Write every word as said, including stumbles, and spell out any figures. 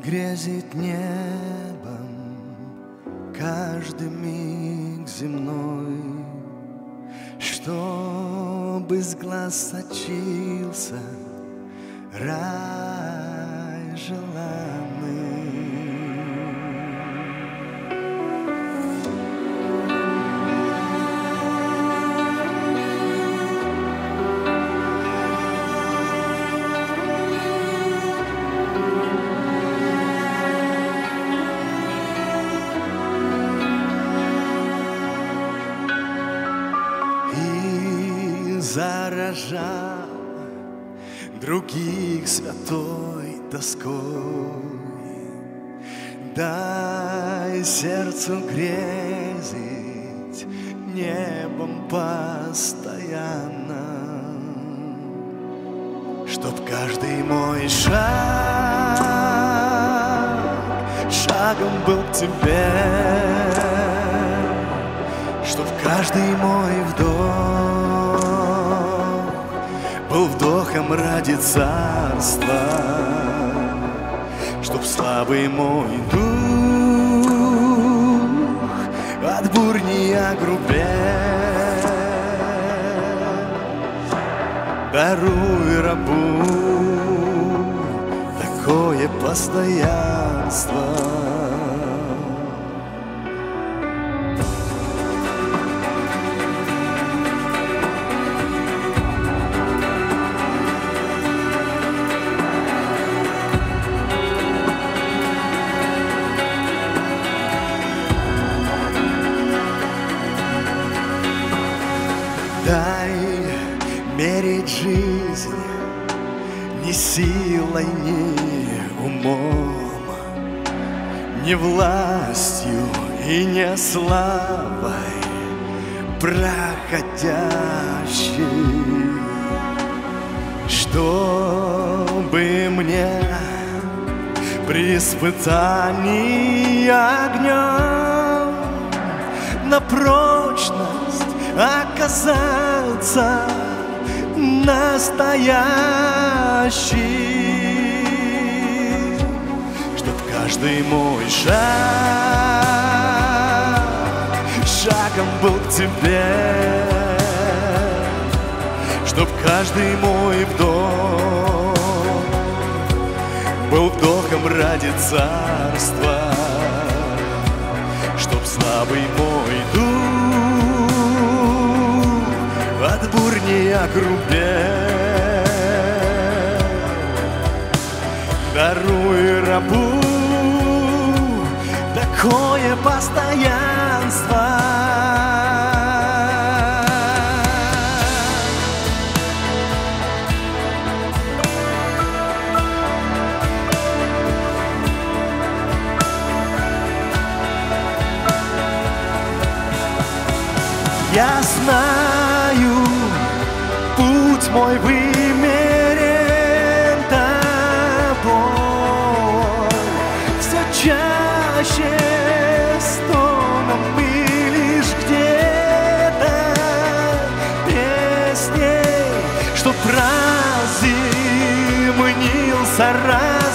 грезит небом каждый миг земной, чтобы с глаз сочился рай желанный. Заражал других святой тоской, дай сердцу грезить небом постоянно, чтоб каждый мой шаг шагом был к тебе, чтоб каждый мой вдох был вдохом ради царства, чтоб слабый мой дух от бурь не огрубел. Даруй рабу такое постоянство. Дай мерить жизнь не силой, не умом, не властью и не славой проходящей, чтобы мне при испытании огнем на прочность оказаться настоящий, чтоб каждый мой шаг шагом был к тебе, чтоб каждый мой вдох был вдохом ради царства, чтоб слабый мой дух от бурь не огрубел. Даруй рабу такое постоянство. Я знаю, путь мой вымерен тобой, все чаще стоном мы лишь где-то песней, чтоб разъяснился раз.